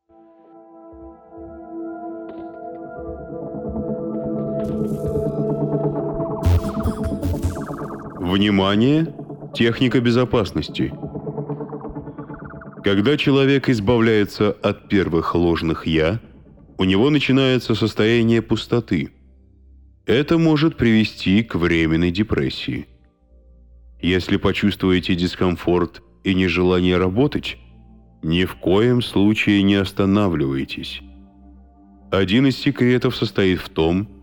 Внимание! Техника безопасности. Когда человек избавляется от первых ложных «я», у него начинается состояние пустоты. Это может привести к временной депрессии. Если почувствуете дискомфорт и нежелание работать, ни в коем случае не останавливайтесь. Один из секретов состоит в том,